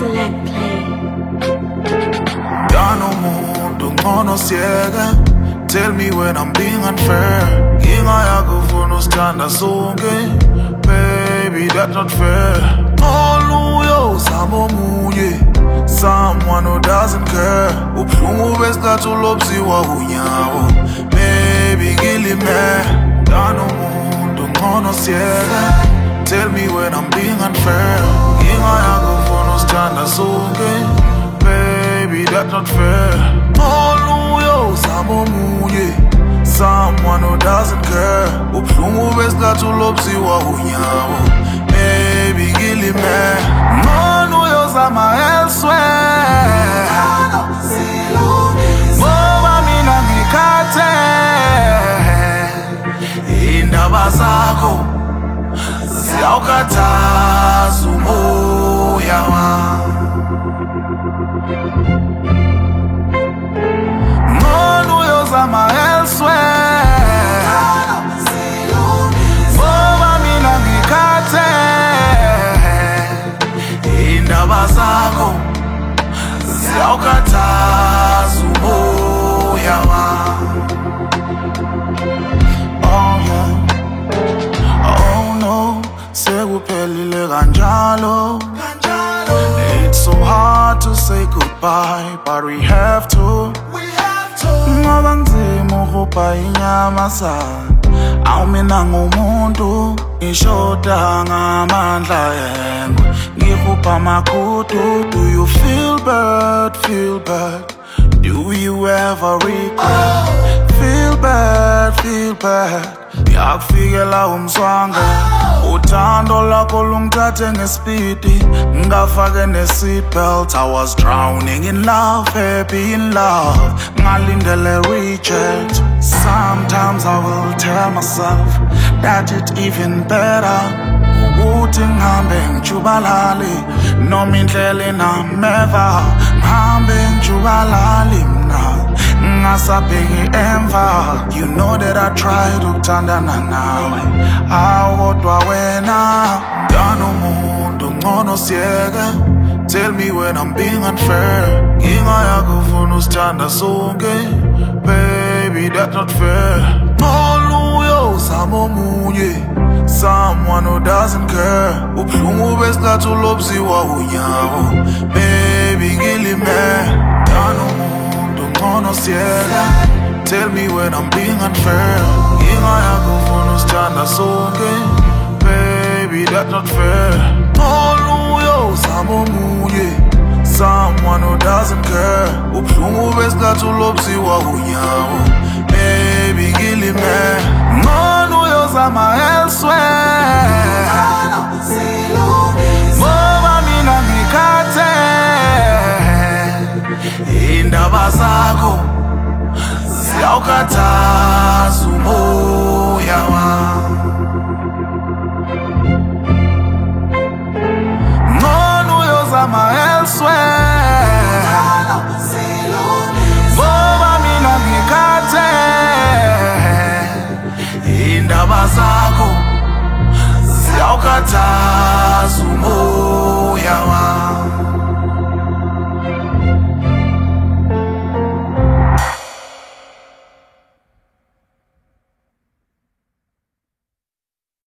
Select play. Dano mundo ngono siega. Tell me when I'm being unfair. Inga yakufuna usithanda sonke. Baby, that's not fair. Oluyo zama omunye. Someone who doesn't care. Ubuhlungu besikhathi ulobziwa unyawo. Baby, ngilime. Dano mundo ngono siega. Tell me when I'm being unfair. Inga yakufuna usithanda sonke. Baby, that's not fair. Oluyo zama omunye. Someone who doesn't care. Ubuhlungu besikhathi ulobziwa unyawo. Baby, ngilime. Ngcono uyozama elsewhere. Ngoba mina ngikhathe. Indaba zakho ziyawukhathaza umoya wami. Ngcono uyozama elsewhere. Ngoba mina ngikhathe. Indaba zakho ziyawukhathaza umoya wami. Oh yeah. Oh no, sekuphelile kanjalo. It's so hard to say goodbye, but we have to. Ngoba nzima ukuba inyamazana. Awumina ngumuntu ngishoda ngamandla engwe. Ngikupha amakutu. Do you feel bad, feel bad? Do you ever regret? Feel bad, feel bad. Yakufikela umswanga. Uthando lakho lungithathe ngespeedi. Ngafake ne-seatbelt. I was drowning in love, happy in love. Ngalindele reject. Sometimes I will tell myself that it's even better ukuthi ngihambe ngijubalali noma indlela inameva. Ngihambe ngijubalali mna ngasabheki emva. You know that I tried ukuthandana nawe, kodwa wena dano mundo ngcono siyeke. Tell me when I'm being unfair. Inga yakufuna usithanda sonke. Baby, that's not fair. Oluyo zama omunye. Someone who doesn't care. Ubuhlungu besikhathi ulobziwa unyawo. Baby, ngilime. Dano mundo ngcono siyeke. Tell me when I'm being unfair. Inga yakufuna usithanda sonke. Baby, that's not fair. Oluyo zama omunye. Someone who doesn't care. Ubuhlungu besikhathi ulobziwa unyawo. Baby, ngilime. Ngcono uyozama elsewhere. Ngoba mina ngikhathe. Indaba zakho ziyawukhathaza umoya wami. Ngcono uyozama elsewhere. Ngoba mina ngikhathe. Indaba zakho ziyawukhathaza